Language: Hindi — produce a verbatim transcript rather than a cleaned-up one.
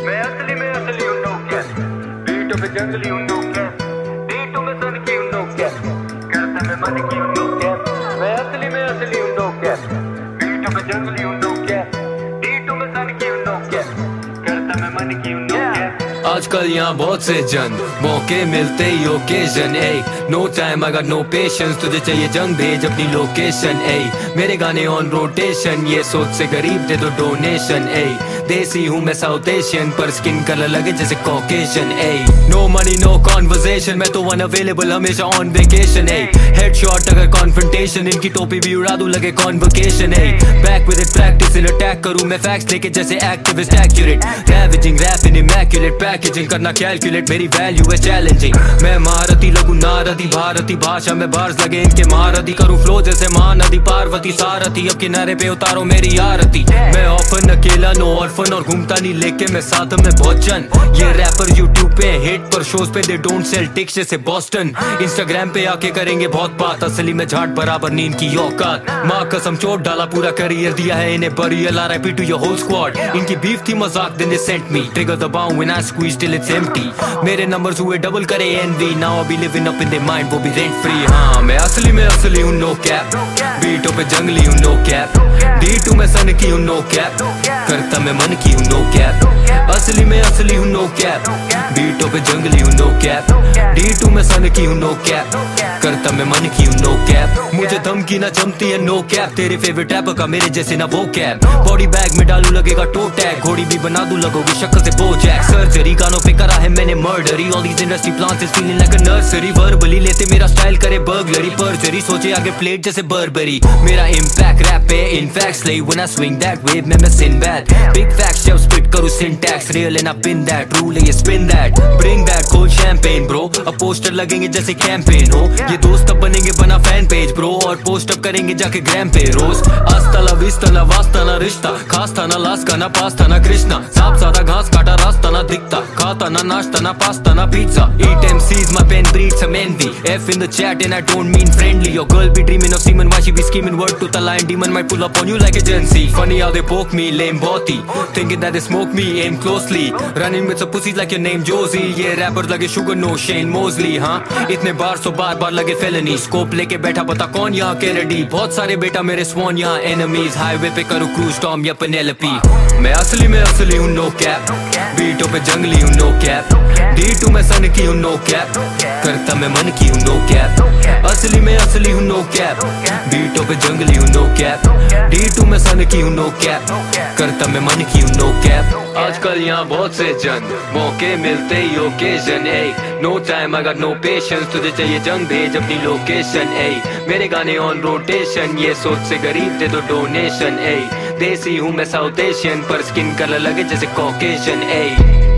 मैं असली में असली हूँ नो कैप, बीट पे जंगली हूँ नो कैप, बीट में सन की हूँ नो कैप, करता मैं मन की हूँ नो कैप, मैं असली में असली हूँ नो कैप, बीट पे जंगली हूँ नो कैप, बीट में सन की हूँ नो कैप, करता मैं मन की हूँ नो कैप। आजकल यहाँ बहुत से जन मौके मिलते ही occasion ay no time I got no patience, तुझे चाहिए जंग भेज अपनी लोकेशन ए मेरे गाने ऑन रोटेशन, ये सोच से गरीब दे दो डोनेशन ए देसी हूँ मैं साउथ एशियन पर स्किन कलर लगे जैसे Caucasian ay no money no conversation, मैं तो वन अवेलेबल हमेशा ऑन वेकेशन ए हेडशॉट अगर कॉन्फ्रंटेशन, इनकी टोपी भी उड़ा दूं लगे convocation ay back with it practice in attack करूं मैं फैक्ट्स लेके जैसे activist accurate ravaging rapping immaculate packaging करना कैलकुलेट मेरी वैल्यू है चैलेंजिंग, मैं महारथी लगूं नारदी भारती भाषा में बार्स लगे इनके महारथी करूं फ्लो जैसे महानदी पार्वती सारथी अब किनारे पे उतारो मेरी आरती, मैं ऑफन अकेला नो ऑर्फन और घूमता नहीं लेके मैं साथ में भोजन, ये रैपर यूट्यूब पे हिट पर शोज पे दे डोंट सेल टिक्स जैसे बॉस्टन, इंस्टाग्राम पे आके करेंगे बहुत बात असली में झाट बराबर नींद की औकात, माँ कसम चोट डाला पूरा करियर दिया है इन्हें burial RIP to your whole योर होल स्क्वाड, इनकी बीफ थी मजाक then they sent me trigger दबाऊं when I squeeze till it's empty, मेरे नंबर्स हुए डबल करे envy now I be living up in their mind वो भी रेंट फ्री, हाँ मैं असली में असली हूँ नो कैप, बीटों पे जंगली हूँ नो कैप, डी टू में सन की हूँ नो कैप, करता मैं मन की हूँ नो कैप, असली में असली हूँ नो कैप, बीटों पे जंगली हूँ नो कैप, डी टू में सन की हूँ नो कैप, करता मैं मन की हूँ नो कैप, मुझे धमकी ना जमती है नो कैप, तेरे फेवरेट रैपर का मेरे जैसे ना वो कैप, बॉडी बैग में डालू लगेगा टो टैग, घोड़ी भी बना दूं लगोगे शक्ल से बोजैक, सर्जरी गानों पे करा है मैंने murdery, all these industry plants is feeling like a nursery, verbally लेते मेरा स्टाइल करे बर्गलरी, परजरी सोचे आगे प्लेट जैसे बर्बरी, मेरा इम्पैक्ट रैप पे in fact slay when I swing that wave में मैं Sinbad, big facts जब spit करूँ syntax, real and I pin that, rule है ये spin that, bring that cold champagne bro, अब पोस्टर लगेंगे जैसे कैंपेन हो, ये दोस्त अब बनेंगे बना फैन पेज ब्रो, और पोस्ट अप करेंगे जाके ग्राम पे रोज, आस्ता ला विस्ता ना वास्ता ना रिश्ता, खास था ना लास का ना पास्ता ना कृष्णा, सांप सादा घास काटा रास्ता ना दिखता, खाता ना नाश्ता ना पास्ता ना pizza, eat M Cs my pen breeds some envy, F in the chat and I don't mean friendly, your girl be dreaming of semen, why she be scheming, word to the line, demon might pull up on you like agency, funny how they poke me, lame boti, thinking that they smoke me, aim closely, running with some pussies like your name Josie, ये rappers लगे sugar no Shane Mosley, हाँ इतने बार सो बार बार लगे felony, scope लेके बैठा पता कौन यहाँ Kennedy, बहुत सारे बेटा मेरे swan यहाँ enemies, highway पे करूँ cruise Tom या Penelope, मैं असली में असली हूँ no cap, बीटों पे जंगली हूँ no cap, डी टू में सन की हूँ no cap, करता मैं मन की हूँ no cap, असली में असली हूँ no cap, बीटों पे जंगली हूँ no cap, डी टू में सन की हूँ no cap, करता मैं मन की हूँ no cap, आजकल यहाँ बहुत से जन मौके मिलते ही occasion ay no time I got no patience, तुझे चाहिए जंग भेज अपनी लोकेशन ए मेरे गाने ऑन रोटेशन, ये सोच से गरीब दे दो डोनेशन ए देसी हूँ मैं साउथ एशियन पर स्किन कलर लगे जैसे कॉकेशन ए